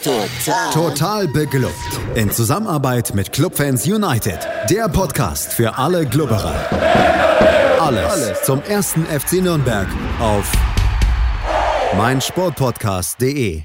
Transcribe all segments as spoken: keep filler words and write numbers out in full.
Total. Total beglückt. In Zusammenarbeit mit Clubfans United. Der Podcast für alle Glubberer. Alles, Alles zum ersten F C Nürnberg auf meinsportpodcast punkt de.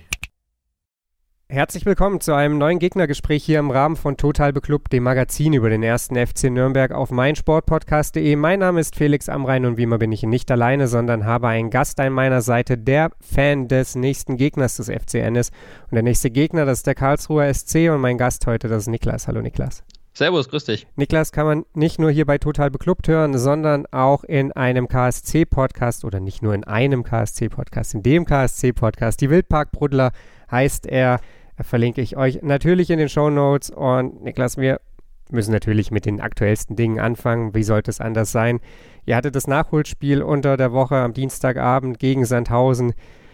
Herzlich willkommen zu einem neuen Gegnergespräch hier im Rahmen von Total Beklubbt, dem Magazin über den ersten F C Nürnberg auf meinsportpodcast punkt de. Mein Name ist Felix Amrain und wie immer bin ich nicht alleine, sondern habe einen Gast an meiner Seite, der Fan des nächsten Gegners des F C N ist. Und der nächste Gegner, das ist der Karlsruher S C und mein Gast heute, das ist Niklas. Hallo Niklas. Servus, grüß dich. Niklas kann man nicht nur hier bei Total Beklubbt hören, sondern auch in einem K S C-Podcast oder nicht nur in einem K S C-Podcast, in dem K S C-Podcast. Die Wildparkbrudler heißt er. Verlinke ich euch natürlich in den Shownotes. Und Niklas, wir müssen natürlich mit den aktuellsten Dingen anfangen. Wie sollte es anders sein? Ihr hattet das Nachholspiel unter der Woche am Dienstagabend gegen Sandhausen.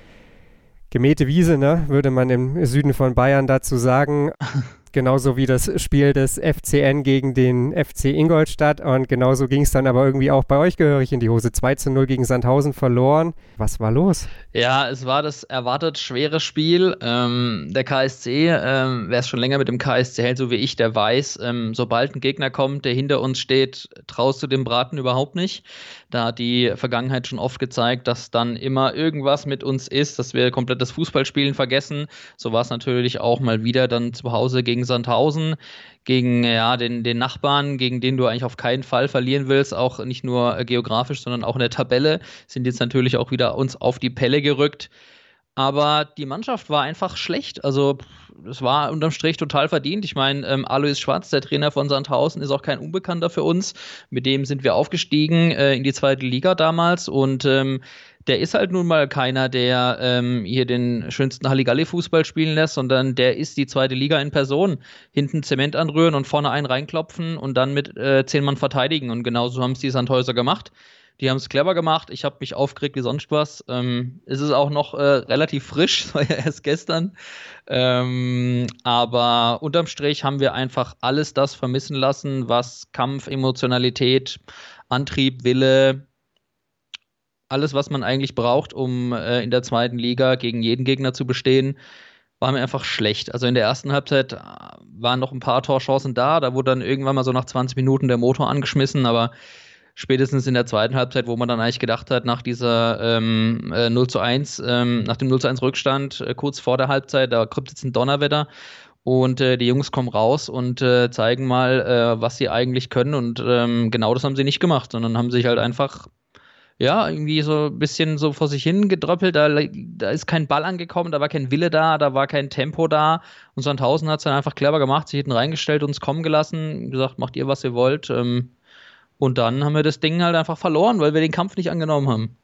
Gemähte Wiese, ne, würde man im Süden von Bayern dazu sagen. Genauso wie das Spiel des F C N gegen den F C Ingolstadt. Und genauso ging es dann aber irgendwie auch bei euch gehörig in die Hose. zwei zu null gegen Sandhausen verloren. Was war los? Ja, es war das erwartet schwere Spiel. Ähm, der K S C, ähm, wer es schon länger mit dem K S C hält, so wie ich, der weiß, ähm, sobald ein Gegner kommt, der hinter uns steht, traust du dem Braten überhaupt nicht. Da hat die Vergangenheit schon oft gezeigt, dass dann immer irgendwas mit uns ist, dass wir komplett das Fußballspielen vergessen. So war es natürlich auch mal wieder dann zu Hause gegen Sandhausen, gegen ja, den, den Nachbarn, gegen den du eigentlich auf keinen Fall verlieren willst, auch nicht nur geografisch, sondern auch in der Tabelle, sind jetzt natürlich auch wieder uns auf die Pelle gerückt. Aber die Mannschaft war einfach schlecht. Also es war unterm Strich total verdient. Ich meine, ähm, Alois Schwarz, der Trainer von Sandhausen, ist auch kein Unbekannter für uns. Mit dem sind wir aufgestiegen äh, in die zweite Liga damals. Und ähm, der ist halt nun mal keiner, der ähm, hier den schönsten Halligalli-Fußball spielen lässt, sondern der ist die zweite Liga in Person. Hinten Zement anrühren und vorne einen reinklopfen und dann mit äh, zehn Mann verteidigen. Und genauso haben es die Sandhäuser gemacht. Die haben es clever gemacht. Ich habe mich aufgeregt wie sonst was. Ähm, es ist auch noch äh, relativ frisch, das war ja erst gestern. Ähm, aber unterm Strich haben wir einfach alles das vermissen lassen, was Kampf, Emotionalität, Antrieb, Wille, alles, was man eigentlich braucht, um äh, in der zweiten Liga gegen jeden Gegner zu bestehen, war mir einfach schlecht. Also in der ersten Halbzeit äh, waren noch ein paar Torchancen da. Da wurde dann irgendwann mal so nach zwanzig Minuten der Motor angeschmissen, aber spätestens in der zweiten Halbzeit, wo man dann eigentlich gedacht hat, nach dieser ähm, äh, null zu eins, ähm, nach dem null zu eins Rückstand, äh, kurz vor der Halbzeit, da kommt jetzt ein Donnerwetter und äh, die Jungs kommen raus und äh, zeigen mal, äh, was sie eigentlich können und ähm, genau das haben sie nicht gemacht, sondern haben sich halt einfach, ja, irgendwie so ein bisschen so vor sich hin gedröppelt, da, da ist kein Ball angekommen, da war kein Wille da, da war kein Tempo da und Sandhausen hat es dann einfach clever gemacht, sich hinten reingestellt, uns kommen gelassen, gesagt, macht ihr, was ihr wollt, ähm, und dann haben wir das Ding halt einfach verloren, weil wir den Kampf nicht angenommen haben.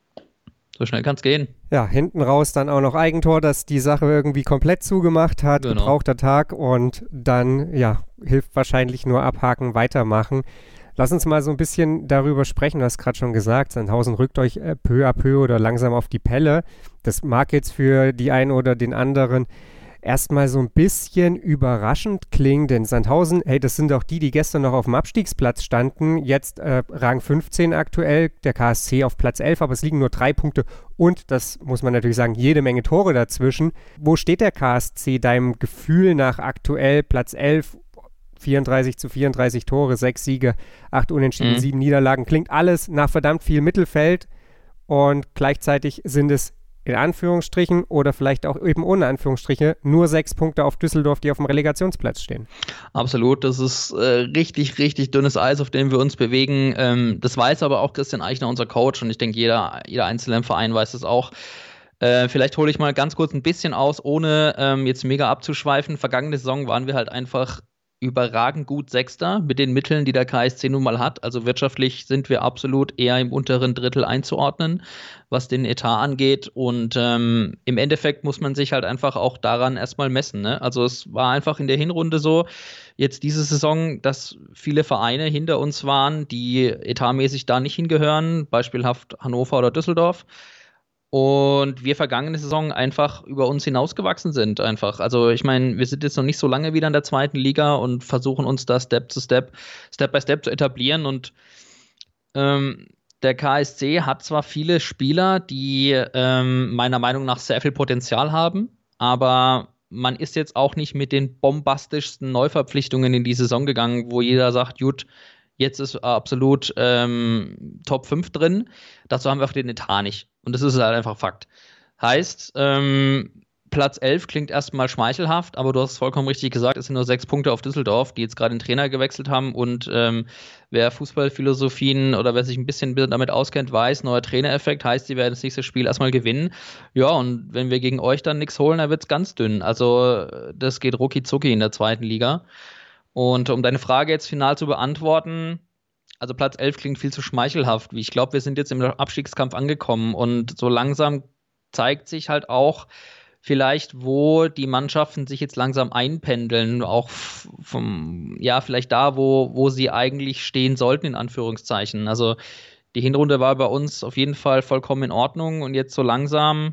So schnell kann es gehen. Ja, hinten raus dann auch noch Eigentor, das die Sache irgendwie komplett zugemacht hat. Genau. Gebrauchter Tag und dann, ja, hilft wahrscheinlich nur abhaken, weitermachen. Lass uns mal so ein bisschen darüber sprechen. Du hast gerade schon gesagt, Sandhausen rückt euch äh, peu à peu oder langsam auf die Pelle. Das mag jetzt für die einen oder den anderen erstmal so ein bisschen überraschend klingen, denn Sandhausen, hey, das sind auch die, die gestern noch auf dem Abstiegsplatz standen, jetzt äh, Rang fünfzehn aktuell, der K S C auf Platz elf, aber es liegen nur drei Punkte und, das muss man natürlich sagen, jede Menge Tore dazwischen. Wo steht der K S C deinem Gefühl nach aktuell Platz elf, vierunddreißig zu vierunddreißig Tore, sechs Siege, acht Unentschieden, mhm. sieben Niederlagen, klingt alles nach verdammt viel Mittelfeld und gleichzeitig sind es in Anführungsstrichen oder vielleicht auch eben ohne Anführungsstriche nur sechs Punkte auf Düsseldorf, die auf dem Relegationsplatz stehen. Absolut, das ist äh, richtig, richtig dünnes Eis, auf dem wir uns bewegen. Ähm, das weiß aber auch Christian Eichner, unser Coach, und ich denke, jeder, jeder Einzelne im Verein weiß das auch. Äh, vielleicht hole ich mal ganz kurz ein bisschen aus, ohne ähm, jetzt mega abzuschweifen. Vergangene Saison waren wir halt einfach überragend gut Sechster mit den Mitteln, die der K S C nun mal hat. Also wirtschaftlich sind wir absolut eher im unteren Drittel einzuordnen, was den Etat angeht. Und ähm, im Endeffekt muss man sich halt einfach auch daran erstmal messen. Ne? Also es war einfach in der Hinrunde so, jetzt diese Saison, dass viele Vereine hinter uns waren, die etatmäßig da nicht hingehören, beispielhaft Hannover oder Düsseldorf. Und wir vergangene Saison einfach über uns hinausgewachsen sind einfach. Also ich meine, wir sind jetzt noch nicht so lange wieder in der zweiten Liga und versuchen uns da Step zu Step, Step by Step zu etablieren. Und ähm, der K S C hat zwar viele Spieler, die ähm, meiner Meinung nach sehr viel Potenzial haben, aber man ist jetzt auch nicht mit den bombastischsten Neuverpflichtungen in die Saison gegangen, wo jeder sagt, gut, jetzt ist absolut ähm, Top fünf drin. Dazu haben wir auch den Etat nicht. Und das ist halt einfach Fakt. Heißt, ähm, Platz elf klingt erstmal schmeichelhaft, aber du hast es vollkommen richtig gesagt, es sind nur sechs Punkte auf Düsseldorf, die jetzt gerade den Trainer gewechselt haben. Und ähm, wer Fußballphilosophien oder wer sich ein bisschen damit auskennt, weiß, neuer Trainereffekt heißt, sie werden das nächste Spiel erstmal gewinnen. Ja, und wenn wir gegen euch dann nichts holen, dann wird es ganz dünn. Also das geht rucki zucki in der zweiten Liga. Und um deine Frage jetzt final zu beantworten, also Platz elf klingt viel zu schmeichelhaft. Ich glaube, wir sind jetzt im Abstiegskampf angekommen und so langsam zeigt sich halt auch vielleicht, wo die Mannschaften sich jetzt langsam einpendeln, auch vom, ja, vielleicht da, wo, wo sie eigentlich stehen sollten, in Anführungszeichen. Also die Hinrunde war bei uns auf jeden Fall vollkommen in Ordnung und jetzt so langsam,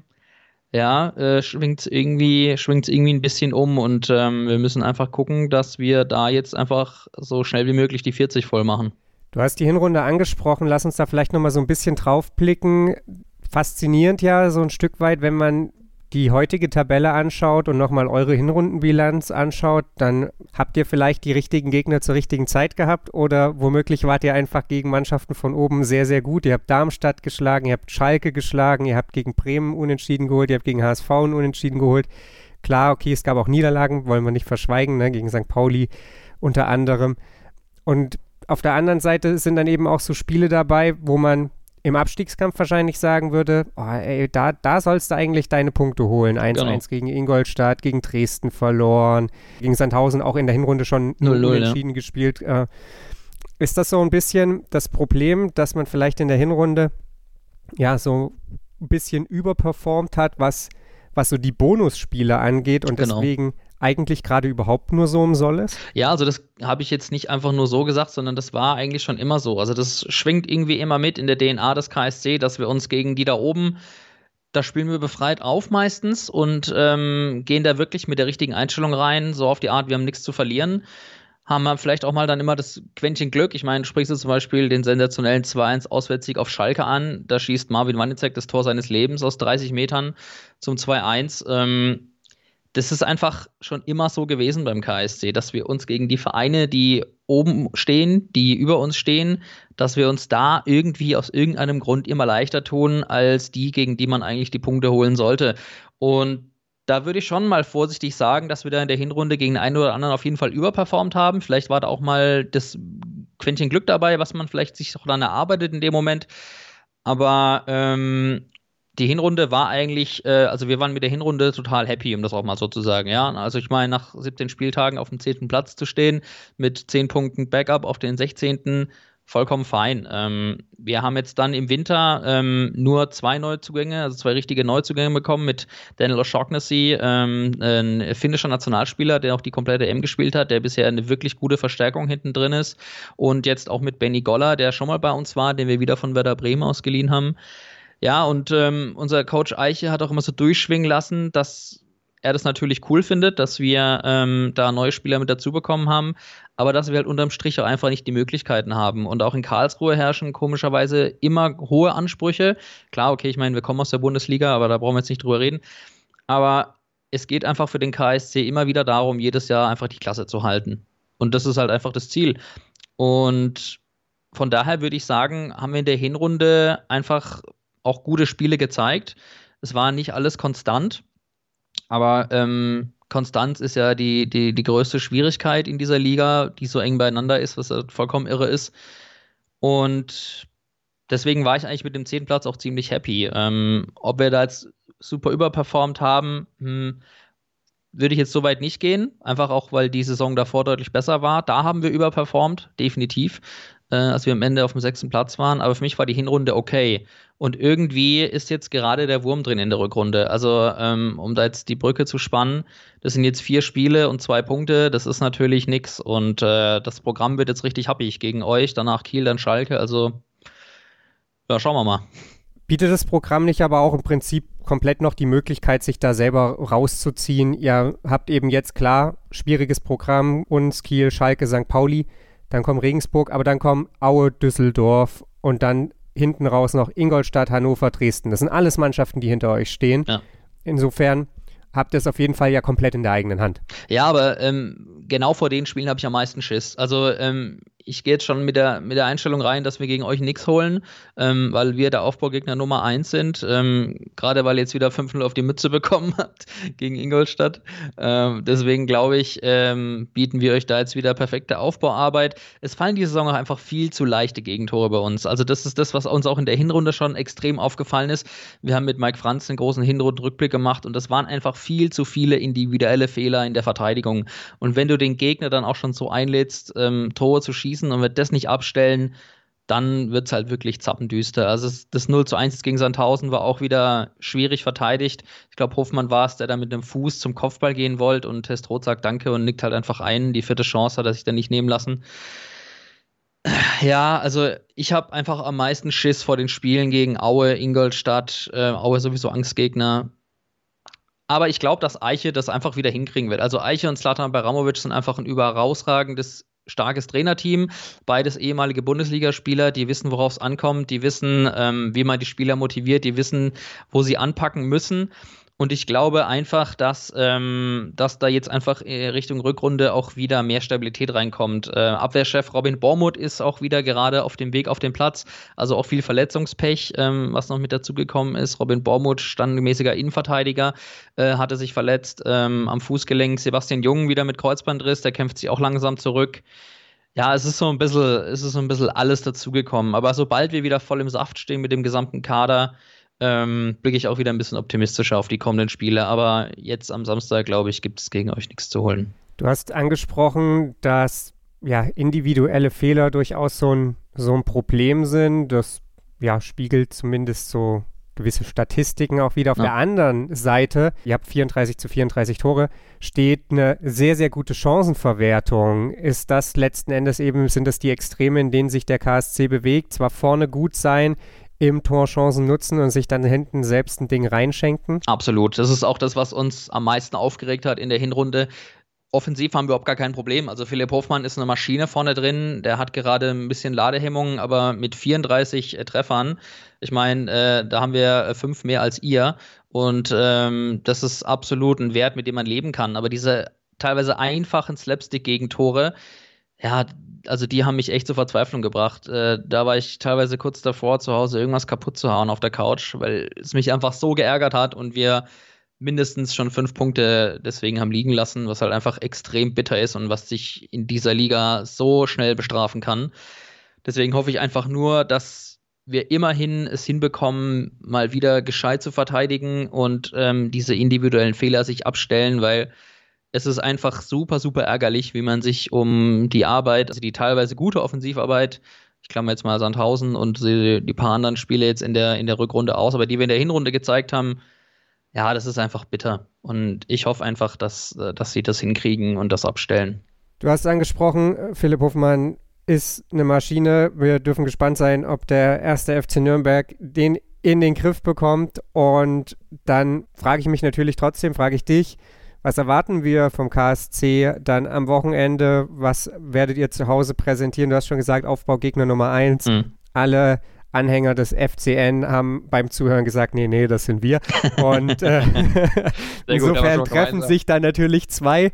ja, äh, schwingt es irgendwie, schwingt's irgendwie ein bisschen um und ähm, wir müssen einfach gucken, dass wir da jetzt einfach so schnell wie möglich die vierzig voll machen. Du hast die Hinrunde angesprochen, lass uns da vielleicht nochmal so ein bisschen drauf blicken. Faszinierend ja so ein Stück weit, wenn man die heutige Tabelle anschaut und nochmal eure Hinrundenbilanz anschaut, dann habt ihr vielleicht die richtigen Gegner zur richtigen Zeit gehabt oder womöglich wart ihr einfach gegen Mannschaften von oben sehr, sehr gut. Ihr habt Darmstadt geschlagen, ihr habt Schalke geschlagen, ihr habt gegen Bremen Unentschieden geholt, ihr habt gegen H S V einen Unentschieden geholt. Klar, okay, es gab auch Niederlagen, wollen wir nicht verschweigen, ne, gegen Sankt Pauli unter anderem. Und auf der anderen Seite sind dann eben auch so Spiele dabei, wo man im Abstiegskampf wahrscheinlich sagen würde, oh, ey, da, da sollst du eigentlich deine Punkte holen. eins eins genau. Gegen Ingolstadt, gegen Dresden verloren, gegen Sandhausen auch in der Hinrunde schon null null unentschieden ja. gespielt. Äh, ist das so ein bisschen das Problem, dass man vielleicht in der Hinrunde ja so ein bisschen überperformt hat, was, was so die Bonusspiele angeht und genau. deswegen eigentlich gerade überhaupt nur so im Soll ist? Ja, also das habe ich jetzt nicht einfach nur so gesagt, sondern das war eigentlich schon immer so. Also das schwingt irgendwie immer mit in der D N A des K S C, dass wir uns gegen die da oben, da spielen wir befreit auf meistens und ähm, gehen da wirklich mit der richtigen Einstellung rein, so auf die Art, wir haben nichts zu verlieren. Haben wir vielleicht auch mal dann immer das Quäntchen Glück. Ich meine, sprichst du zum Beispiel den sensationellen zwei eins Auswärtssieg auf Schalke an, da schießt Marvin Wanizek das Tor seines Lebens aus dreißig Metern zum zwei eins. Ähm, Das ist einfach schon immer so gewesen beim K S C, dass wir uns gegen die Vereine, die oben stehen, die über uns stehen, dass wir uns da irgendwie aus irgendeinem Grund immer leichter tun, als die, gegen die man eigentlich die Punkte holen sollte. Und da würde ich schon mal vorsichtig sagen, dass wir da in der Hinrunde gegen den einen oder anderen auf jeden Fall überperformt haben. Vielleicht war da auch mal das Quäntchen Glück dabei, was man vielleicht sich auch dann erarbeitet in dem Moment. Aber ähm, die Hinrunde war eigentlich, äh, also wir waren mit der Hinrunde total happy, um das auch mal so zu sagen, ja. Also ich meine, nach siebzehn Spieltagen auf dem zehnten Platz zu stehen, mit zehn Punkten Backup auf den sechzehnten vollkommen fein. Ähm, wir haben jetzt dann im Winter ähm, nur zwei Neuzugänge, also zwei richtige Neuzugänge bekommen mit Daniel O'Shaughnessy, ähm, ein finnischer Nationalspieler, der auch die komplette E M gespielt hat, der bisher eine wirklich gute Verstärkung hinten drin ist. Und jetzt auch mit Benny Goller, der schon mal bei uns war, den wir wieder von Werder Bremen ausgeliehen haben. Ja, und ähm, unser Coach Eiche hat auch immer so durchschwingen lassen, dass er das natürlich cool findet, dass wir ähm, da neue Spieler mit dazu bekommen haben, aber dass wir halt unterm Strich auch einfach nicht die Möglichkeiten haben. Und auch in Karlsruhe herrschen komischerweise immer hohe Ansprüche. Klar, okay, ich meine, wir kommen aus der Bundesliga, aber da brauchen wir jetzt nicht drüber reden. Aber es geht einfach für den K S C immer wieder darum, jedes Jahr einfach die Klasse zu halten. Und das ist halt einfach das Ziel. Und von daher würde ich sagen, haben wir in der Hinrunde einfach auch gute Spiele gezeigt. Es war nicht alles konstant, aber ähm, Konstanz ist ja die, die, die größte Schwierigkeit in dieser Liga, die so eng beieinander ist, was halt vollkommen irre ist. Und deswegen war ich eigentlich mit dem zehnten Platz auch ziemlich happy. Ähm, ob wir da jetzt super überperformt haben, hm, würde ich jetzt so weit nicht gehen. Einfach auch, weil die Saison davor deutlich besser war. Da haben wir überperformt, definitiv, äh, als wir am Ende auf dem sechsten Platz waren. Aber für mich war die Hinrunde okay. Und irgendwie ist jetzt gerade der Wurm drin in der Rückrunde. Also, ähm, um da jetzt die Brücke zu spannen, das sind jetzt vier Spiele und zwei Punkte. Das ist natürlich nix. Und äh, das Programm wird jetzt richtig happig gegen euch. Danach Kiel, dann Schalke. Also, ja, schauen wir mal. Bietet das Programm nicht aber auch im Prinzip komplett noch die Möglichkeit, sich da selber rauszuziehen? Ihr habt eben jetzt klar, schwieriges Programm, uns, Kiel, Schalke, Sankt Pauli, dann kommt Regensburg, aber dann kommen Aue, Düsseldorf und dann hinten raus noch Ingolstadt, Hannover, Dresden. Das sind alles Mannschaften, die hinter euch stehen. Ja. Insofern habt ihr es auf jeden Fall ja komplett in der eigenen Hand. Ja, aber ähm, genau vor den Spielen habe ich am meisten Schiss. Also ähm, ich gehe jetzt schon mit der, mit der Einstellung rein, dass wir gegen euch nichts holen, ähm, weil wir der Aufbaugegner Nummer eins sind. Ähm, Gerade weil ihr jetzt wieder fünf null auf die Mütze bekommen habt gegen Ingolstadt. Ähm, deswegen glaube ich, ähm, bieten wir euch da jetzt wieder perfekte Aufbauarbeit. Es fallen diese Saison auch einfach viel zu leichte Gegentore bei uns. Also das ist das, was uns auch in der Hinrunde schon extrem aufgefallen ist. Wir haben mit Mike Franz einen großen Hinrundenrückblick gemacht und das waren einfach viel zu viele individuelle Fehler in der Verteidigung. Und wenn du den Gegner dann auch schon so einlädst, ähm, Tore zu schießen und wird das nicht abstellen, dann wird es halt wirklich zappendüster. Also das null zu eins gegen Sandhausen war auch wieder schwierig verteidigt. Ich glaube, Hofmann war es, der da mit dem Fuß zum Kopfball gehen wollte und Testroth sagt Danke und nickt halt einfach ein. Die vierte Chance hat er sich dann nicht nehmen lassen. Ja, also ich habe einfach am meisten Schiss vor den Spielen gegen Aue, Ingolstadt, äh, Aue sowieso Angstgegner. Aber ich glaube, dass Eiche das einfach wieder hinkriegen wird. Also Eiche und Zlatan Baramovic sind einfach ein überrausragendes, starkes Trainerteam. Beides ehemalige Bundesligaspieler, die wissen, worauf es ankommt, die wissen, ähm, wie man die Spieler motiviert, die wissen, wo sie anpacken müssen. Und ich glaube einfach, dass, ähm, dass da jetzt einfach Richtung Rückrunde auch wieder mehr Stabilität reinkommt. Äh, Abwehrchef Robin Bormuth ist auch wieder gerade auf dem Weg auf den Platz. Also auch viel Verletzungspech, ähm, was noch mit dazugekommen ist. Robin Bormuth, standmäßiger Innenverteidiger, äh, hatte sich verletzt ähm, am Fußgelenk. Sebastian Jung wieder mit Kreuzbandriss, der kämpft sich auch langsam zurück. Ja, es ist so ein bisschen, es ist so ein bisschen alles dazugekommen. Aber sobald wir wieder voll im Saft stehen mit dem gesamten Kader, Ähm, blicke ich auch wieder ein bisschen optimistischer auf die kommenden Spiele. Aber jetzt am Samstag, glaube ich, gibt es gegen euch nichts zu holen. Du hast angesprochen, dass ja, individuelle Fehler durchaus so ein, so ein Problem sind. Das ja, spiegelt zumindest so gewisse Statistiken auch wieder. Auf ja. der anderen Seite, ihr habt vierunddreißig zu vierunddreißig Tore, steht eine sehr, sehr gute Chancenverwertung. Ist das letzten Endes eben, sind das die Extreme, in denen sich der K S C bewegt? Zwar vorne gut sein, im Tor Chancen nutzen und sich dann hinten selbst ein Ding reinschenken? Absolut. Das ist auch das, was uns am meisten aufgeregt hat in der Hinrunde. Offensiv haben wir überhaupt gar kein Problem. Also Philipp Hofmann ist eine Maschine vorne drin. Der hat gerade ein bisschen Ladehemmungen, aber mit vierunddreißig äh, Treffern, ich meine, äh, da haben wir äh, fünf mehr als ihr. Und ähm, das ist absolut ein Wert, mit dem man leben kann. Aber diese teilweise einfachen Slapstick-Gegentore, ja, also die haben mich echt zur Verzweiflung gebracht. Äh, da war ich teilweise kurz davor, zu Hause irgendwas kaputt zu hauen auf der Couch, weil es mich einfach so geärgert hat und wir mindestens schon fünf Punkte deswegen haben liegen lassen, was halt einfach extrem bitter ist und was sich in dieser Liga so schnell bestrafen kann. Deswegen hoffe ich einfach nur, dass wir immerhin es hinbekommen, mal wieder gescheit zu verteidigen und ähm, diese individuellen Fehler sich abstellen, weil es ist einfach super, super ärgerlich, wie man sich um die Arbeit, also die teilweise gute Offensivarbeit, ich klammer jetzt mal Sandhausen und die, die paar anderen Spiele jetzt in der, in der Rückrunde aus, aber die wir in der Hinrunde gezeigt haben, ja, das ist einfach bitter. Und ich hoffe einfach, dass, dass sie das hinkriegen und das abstellen. Du hast angesprochen, Philipp Hofmann ist eine Maschine. Wir dürfen gespannt sein, ob der erste F C Nürnberg den in den Griff bekommt. Und dann frage ich mich natürlich trotzdem, frage ich dich, was erwarten wir vom K S C dann am Wochenende? Was werdet ihr zu Hause präsentieren? Du hast schon gesagt, Aufbaugegner Nummer eins. Mhm. Alle Anhänger des F C N haben beim Zuhören gesagt, nee, nee, das sind wir. Und äh, insofern gut, treffen sich dann natürlich zwei.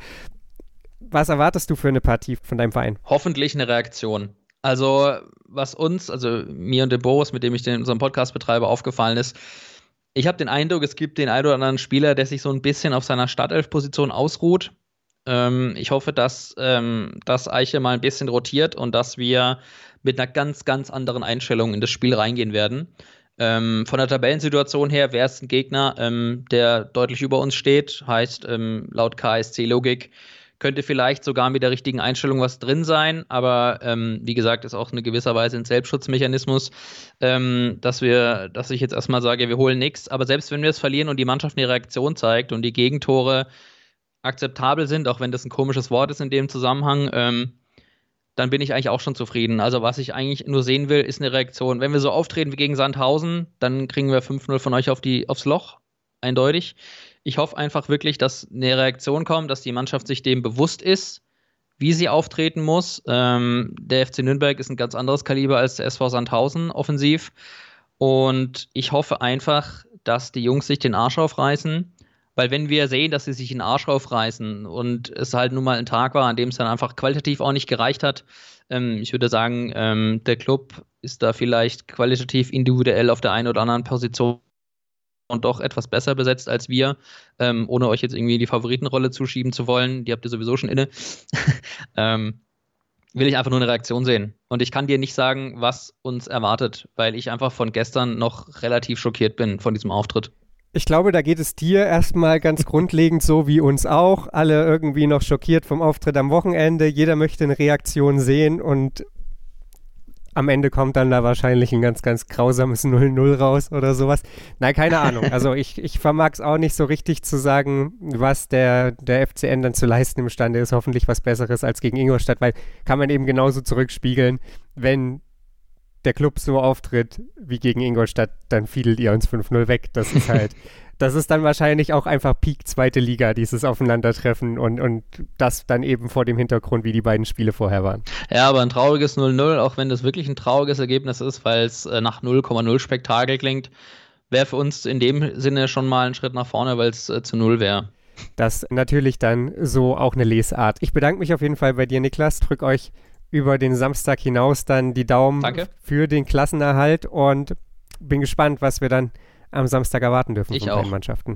Was erwartest du für eine Partie von deinem Verein? Hoffentlich eine Reaktion. Also was uns, also mir und dem Boris, mit dem ich den, unseren Podcast betreibe, aufgefallen ist, ich habe den Eindruck, es gibt den einen oder anderen Spieler, der sich so ein bisschen auf seiner Startelf-Position ausruht. Ähm, ich hoffe, dass, ähm, dass Eiche mal ein bisschen rotiert und dass wir mit einer ganz, ganz anderen Einstellung in das Spiel reingehen werden. Ähm, von der Tabellensituation her wäre es ein Gegner, ähm, der deutlich über uns steht. Heißt, ähm, laut K S C-Logik könnte vielleicht sogar mit der richtigen Einstellung was drin sein, aber ähm, wie gesagt, ist auch eine gewisser Weise ein Selbstschutzmechanismus, ähm, dass wir, dass ich jetzt erstmal sage, wir holen nichts, aber selbst wenn wir es verlieren und die Mannschaft eine Reaktion zeigt und die Gegentore akzeptabel sind, auch wenn das ein komisches Wort ist in dem Zusammenhang, ähm, dann bin ich eigentlich auch schon zufrieden. Also was ich eigentlich nur sehen will, ist eine Reaktion. Wenn wir so auftreten wie gegen Sandhausen, dann kriegen wir fünf null von euch auf die, aufs Loch, eindeutig. Ich hoffe einfach wirklich, dass eine Reaktion kommt, dass die Mannschaft sich dem bewusst ist, wie sie auftreten muss. Ähm, der F C Nürnberg ist ein ganz anderes Kaliber als der S V Sandhausen offensiv. Und ich hoffe einfach, dass die Jungs sich den Arsch aufreißen, Weil wenn wir sehen, dass sie sich den Arsch aufreißen und es halt nun mal ein Tag war, an dem es dann einfach qualitativ auch nicht gereicht hat, ähm, ich würde sagen, ähm, der Club ist da vielleicht qualitativ individuell auf der einen oder anderen Position und doch etwas besser besetzt als wir, ähm, ohne euch jetzt irgendwie die Favoritenrolle zuschieben zu wollen. Die habt ihr sowieso schon inne. ähm, will ich einfach nur eine Reaktion sehen. Und ich kann dir nicht sagen, was uns erwartet, weil ich einfach von gestern noch relativ schockiert bin von diesem Auftritt. Ich glaube, da geht es dir erstmal ganz grundlegend so wie uns auch. Alle irgendwie noch schockiert vom Auftritt am Wochenende. Jeder möchte eine Reaktion sehen und am Ende kommt dann da wahrscheinlich ein ganz, ganz grausames null null raus oder sowas. Nein, keine Ahnung. Also ich, ich vermag es auch nicht so richtig zu sagen, was der, der F C N dann zu leisten imstande ist. Hoffentlich was Besseres als gegen Ingolstadt, weil kann man eben genauso zurückspiegeln, wenn der Club so auftritt wie gegen Ingolstadt, dann fiedelt ihr uns fünf null weg. Das ist halt, das ist dann wahrscheinlich auch einfach Peak zweite Liga, dieses Aufeinandertreffen und, und das dann eben vor dem Hintergrund, wie die beiden Spiele vorher waren. Ja, aber ein trauriges null null, auch wenn das wirklich ein trauriges Ergebnis ist, weil es äh, nach null Komma null Spektakel klingt, wäre für uns in dem Sinne schon mal ein Schritt nach vorne, weil es äh, zu null wäre. Das natürlich dann so auch eine Lesart. Ich bedanke mich auf jeden Fall bei dir, Niklas. Drück euch über den Samstag hinaus dann die Daumen Danke. Für den Klassenerhalt und bin gespannt, was wir dann am Samstag erwarten dürfen ich von auch. beiden Mannschaften.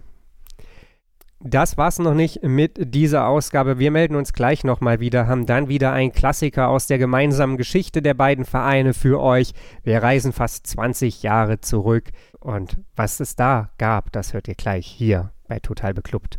Das war's noch nicht mit dieser Ausgabe. Wir melden uns gleich nochmal wieder, haben dann wieder einen Klassiker aus der gemeinsamen Geschichte der beiden Vereine für euch. Wir reisen fast zwanzig Jahre zurück und was es da gab, das hört ihr gleich hier bei Total Beklubbt.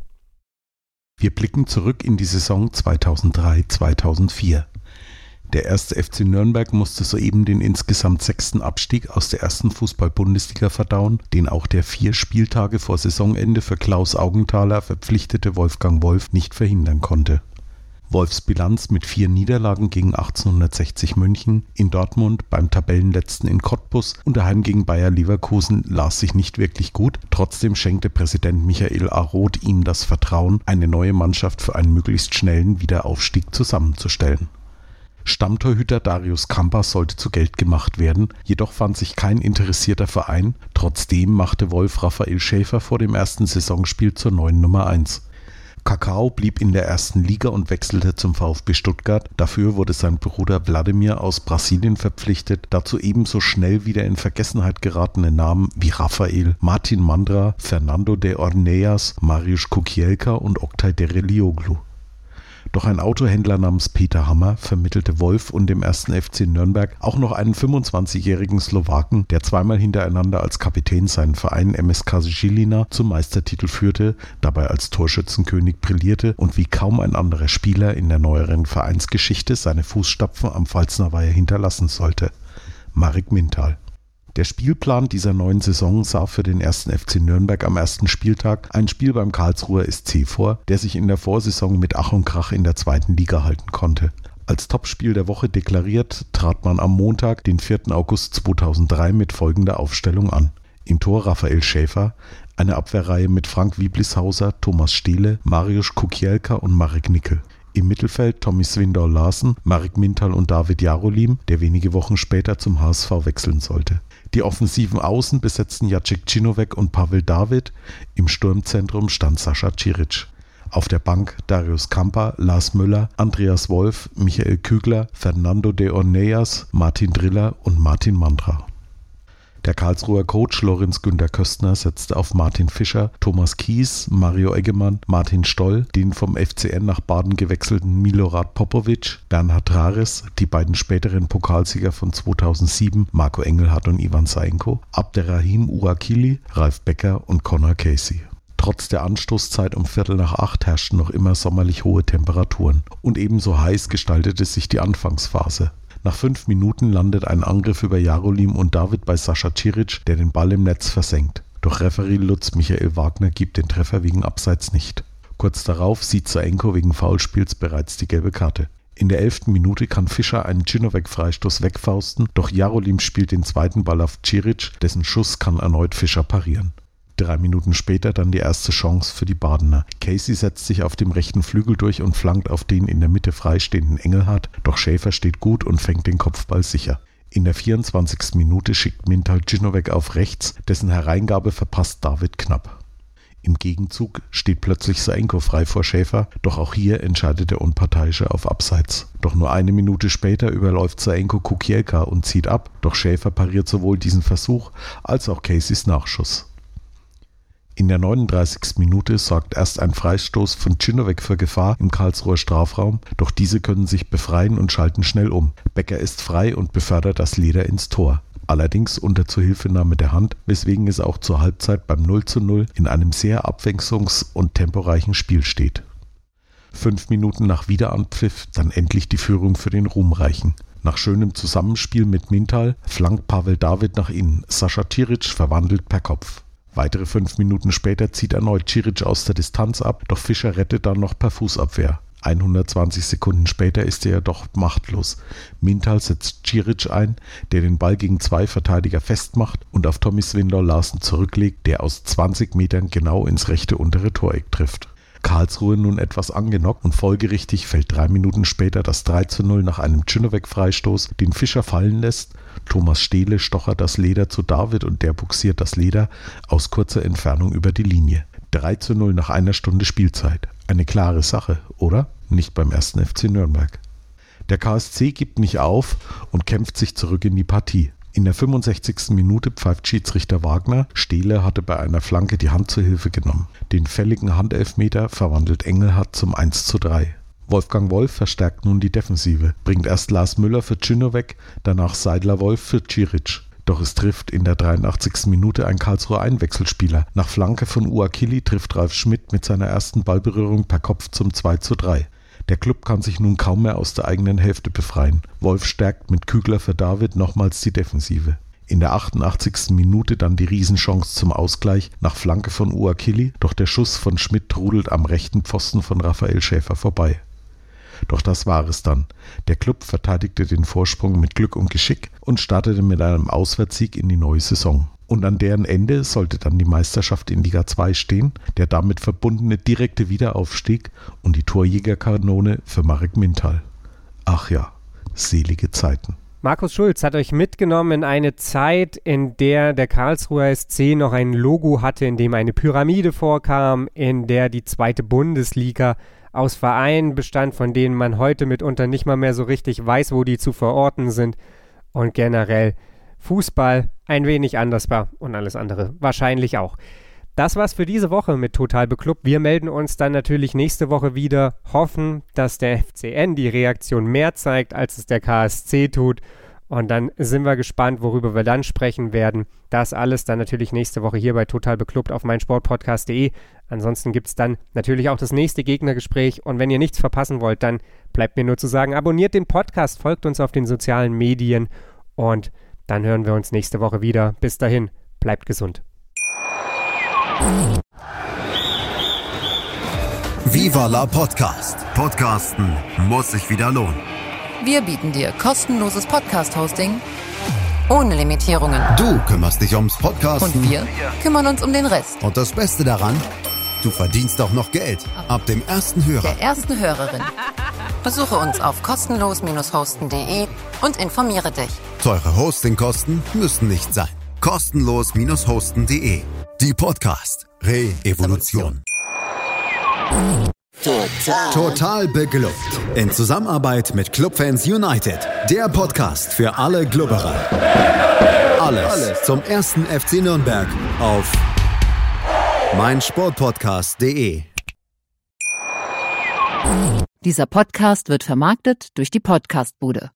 Wir blicken zurück in die Saison zweitausenddrei zweitausendvier. Der erste F C Nürnberg musste soeben den insgesamt sechsten Abstieg aus der ersten Fußball-Bundesliga verdauen, den auch der vier Spieltage vor Saisonende für Klaus Augenthaler verpflichtete Wolfgang Wolf nicht verhindern konnte. Wolfs Bilanz mit vier Niederlagen gegen achtzehnhundertsechzig München, in Dortmund, beim Tabellenletzten in Cottbus und daheim gegen Bayer Leverkusen las sich nicht wirklich gut. Trotzdem schenkte Präsident Michael A. Roth ihm das Vertrauen, eine neue Mannschaft für einen möglichst schnellen Wiederaufstieg zusammenzustellen. Stammtorhüter Darius Kamper sollte zu Geld gemacht werden, jedoch fand sich kein interessierter Verein. Trotzdem machte Wolf Raphael Schäfer vor dem ersten Saisonspiel zur neuen Nummer eins. Kakao blieb in der ersten Liga und wechselte zum VfB Stuttgart. Dafür wurde sein Bruder Wladimir aus Brasilien verpflichtet, dazu ebenso schnell wieder in Vergessenheit geratene Namen wie Raphael, Martin Mandra, Fernando de Orneas, Mariusz Kukielka und Oktay Derelioglu. Doch ein Autohändler namens Peter Hammer vermittelte Wolf und dem ersten F C Nürnberg auch noch einen fünfundzwanzigjährigen Slowaken, der zweimal hintereinander als Kapitän seinen Verein M S K Žilina zum Meistertitel führte, dabei als Torschützenkönig brillierte und wie kaum ein anderer Spieler in der neueren Vereinsgeschichte seine Fußstapfen am Pfalzner Weiher hinterlassen sollte: Marek Mintal. Der Spielplan dieser neuen Saison sah für den ersten F C Nürnberg am ersten Spieltag ein Spiel beim Karlsruher S C vor, der sich in der Vorsaison mit Ach und Krach in der zweiten Liga halten konnte. Als Topspiel der Woche deklariert, trat man am Montag, den vierten August zweitausenddrei, mit folgender Aufstellung an. Im Tor Raphael Schäfer, eine Abwehrreihe mit Frank Wieblishauser, Thomas Stehle, Mariusz Kukielka und Marek Nickel. Im Mittelfeld Tommy Swindoll-Larsen, Marek Mintal und David Jarolim, der wenige Wochen später zum H S V wechseln sollte. Die offensiven Außen besetzten Jacek Cinowek und Pavel David, im Sturmzentrum stand Sascha Ciric. Auf der Bank Darius Kamper, Lars Müller, Andreas Wolf, Michael Kügler, Fernando de Orneas, Martin Driller und Martin Mandra. Der Karlsruher Coach Lorenz Günther Köstner setzte auf Martin Fischer, Thomas Kies, Mario Eggemann, Martin Stoll, den vom F C N nach Baden gewechselten Milorad Popovic, Bernhard Rares, die beiden späteren Pokalsieger von zweitausendsieben, Marco Engelhardt und Ivan Saenko, Abderrahim Urakili, Ralf Becker und Conor Casey. Trotz der Anstoßzeit um Viertel nach acht herrschten noch immer sommerlich hohe Temperaturen. Und ebenso heiß gestaltete sich die Anfangsphase. Nach fünf Minuten landet ein Angriff über Jarolim und David bei Sascha Ciric, der den Ball im Netz versenkt. Doch Referee Lutz Michael Wagner gibt den Treffer wegen Abseits nicht. Kurz darauf sieht Saenko wegen Foulspiels bereits die gelbe Karte. In der elften Minute kann Fischer einen Cinowek-Freistoß wegfausten, doch Jarolim spielt den zweiten Ball auf Ciric, dessen Schuss kann erneut Fischer parieren. Drei Minuten später dann die erste Chance für die Badener. Casey setzt sich auf dem rechten Flügel durch und flankt auf den in der Mitte freistehenden Engelhardt, doch Schäfer steht gut und fängt den Kopfball sicher. In der vierundzwanzigsten Minute schickt Mintal Cinowek auf rechts, dessen Hereingabe verpasst David knapp. Im Gegenzug steht plötzlich Saenko frei vor Schäfer, doch auch hier entscheidet der Unparteiische auf Abseits. Doch nur eine Minute später überläuft Saenko Kukielka und zieht ab, doch Schäfer pariert sowohl diesen Versuch als auch Caseys Nachschuss. In der neununddreißigsten Minute sorgt erst ein Freistoß von Cinovic für Gefahr im Karlsruher Strafraum, doch diese können sich befreien und schalten schnell um. Becker ist frei und befördert das Leder ins Tor. Allerdings unter Zuhilfenahme der Hand, weswegen es auch zur Halbzeit beim null zu null in einem sehr abwechslungs- und temporeichen Spiel steht. Fünf Minuten nach Wiederanpfiff dann endlich die Führung für den Ruhmreichen. Nach schönem Zusammenspiel mit Mintal flankt Pavel David nach innen, Sascha Ciric verwandelt per Kopf. Weitere fünf Minuten später zieht erneut Ciric aus der Distanz ab, doch Fischer rettet dann noch per Fußabwehr. hundertzwanzig Sekunden später ist er jedoch machtlos. Mintal setzt Ciric ein, der den Ball gegen zwei Verteidiger festmacht und auf Tommy Svindal Larsen zurücklegt, der aus zwanzig Metern genau ins rechte untere Toreck trifft. Karlsruhe nun etwas angenockt und folgerichtig fällt drei Minuten später das drei zu null nach einem Cinovic-Freistoß, den Fischer fallen lässt. Thomas Stehle stochert das Leder zu David und der buxiert das Leder aus kurzer Entfernung über die Linie. drei zu null nach einer Stunde Spielzeit. Eine klare Sache, oder? Nicht beim ersten F C Nürnberg. Der K S C gibt nicht auf und kämpft sich zurück in die Partie. In der fünfundsechzigsten Minute pfeift Schiedsrichter Wagner. Stehle hatte bei einer Flanke die Hand zur Hilfe genommen. Den fälligen Handelfmeter verwandelt Engelhardt zum eins zu drei. Wolfgang Wolf verstärkt nun die Defensive, bringt erst Lars Müller für Cinovic, danach Seidler Wolf für Ciric. Doch es trifft in der dreiundachtzigsten Minute ein Karlsruher Einwechselspieler. Nach Flanke von Uakili trifft Ralf Schmidt mit seiner ersten Ballberührung per Kopf zum zwei zu drei. Der Klub kann sich nun kaum mehr aus der eigenen Hälfte befreien. Wolf stärkt mit Kügler für David nochmals die Defensive. In der achtundachtzigsten Minute dann die Riesenchance zum Ausgleich nach Flanke von Uakili, doch der Schuss von Schmidt trudelt am rechten Pfosten von Raphael Schäfer vorbei. Doch das war es dann. Der Klub verteidigte den Vorsprung mit Glück und Geschick und startete mit einem Auswärtssieg in die neue Saison. Und an deren Ende sollte dann die Meisterschaft in Liga zwei stehen, der damit verbundene direkte Wiederaufstieg und die Torjägerkanone für Marek Mintal. Ach ja, selige Zeiten. Markus Schulz hat euch mitgenommen in eine Zeit, in der der Karlsruher S C noch ein Logo hatte, in dem eine Pyramide vorkam, in der die zweite Bundesliga aus Vereinen bestand, von denen man heute mitunter nicht mal mehr so richtig weiß, wo die zu verorten sind, und generell Fußball ein wenig anders war und alles andere wahrscheinlich auch. Das war's für diese Woche mit Total Beklubbt. Wir melden uns dann natürlich nächste Woche wieder, hoffen, dass der F C N die Reaktion mehr zeigt, als es der K S C tut. Und dann sind wir gespannt, worüber wir dann sprechen werden. Das alles dann natürlich nächste Woche hier bei Total Beklubbt auf meinsportpodcast punkt de. Ansonsten gibt es dann natürlich auch das nächste Gegnergespräch. Und wenn ihr nichts verpassen wollt, dann bleibt mir nur zu sagen, abonniert den Podcast, folgt uns auf den sozialen Medien und dann hören wir uns nächste Woche wieder. Bis dahin, bleibt gesund. Viva la Podcast. Podcasten muss sich wieder lohnen. Wir bieten dir kostenloses Podcast-Hosting ohne Limitierungen. Du kümmerst dich ums Podcasten. Und wir kümmern uns um den Rest. Und das Beste daran, du verdienst auch noch Geld. Ab dem ersten Hörer. Der ersten Hörerin. Besuche uns auf kostenlos hosten punkt de und informiere dich. Teure Hostingkosten müssen nicht sein. kostenlos hosten punkt de. Die Podcast Re-Evolution. Total. Total beglückt. In Zusammenarbeit mit Clubfans United. Der Podcast für alle Glubberer. Alles, Alles zum ersten F C Nürnberg auf meinsportpodcast punkt de. Dieser Podcast wird vermarktet durch die Podcastbude.